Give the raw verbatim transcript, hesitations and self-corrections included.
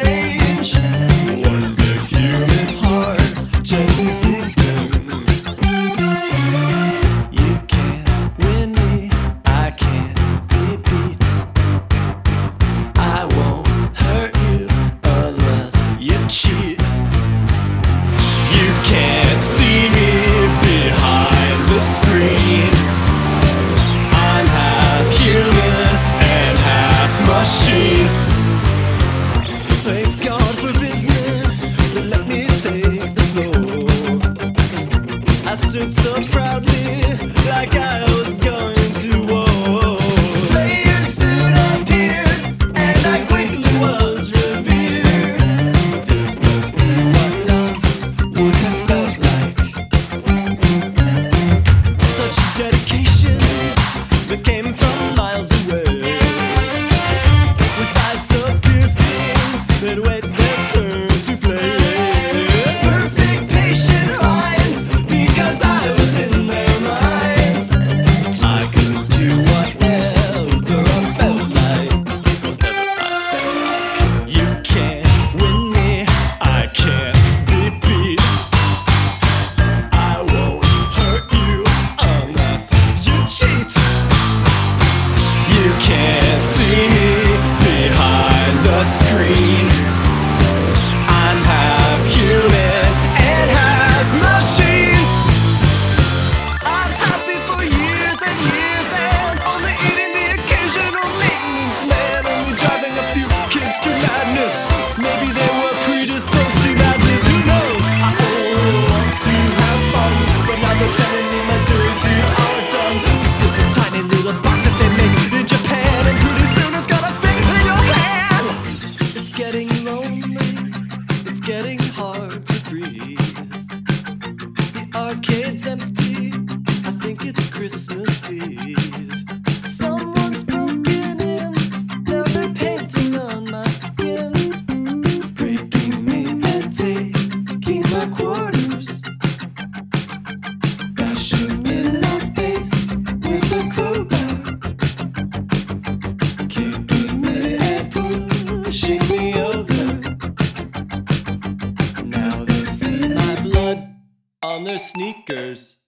change. One big human heart gently beating. You can't win me, I can't be beat. I won't hurt you unless you cheat. You can't see me behind the screen. I'm half human and half machine. Thank God for business, but let me take the floor. I stood so proudly, like I was going to war. Player soon appeared, and I quickly was revered. This must be what love would have felt like. Such dedication that came from miles away, with eyes so piercing that wait their turn to play. Perfect patient lines, because I was in their minds. I could do whatever I felt like. Whatever I felt like. You can't win me, I can't be beat. I won't hurt you unless you cheat. You can't see me behind the screen. I'm half human and half machine. I'm happy for years and years and only eating the occasional maintenance man, only driving a few kids to madness. Maybe they were predisposed to madness, who knows? I only want to have fun, but now they're telling me my days here are done. This is a tiny little box that they make in Japan, and pretty soon it's gonna fit in your hand. It's getting lonely, it's getting hard to breathe. The arcade's empty, I think it's Christmas Eve. Someone's broken in, now they're painting on my skin, breaking me and taking my quarters, bashing in my face with a crowbar, kicking me and pushing me over. Now they see my blood on their sneakers.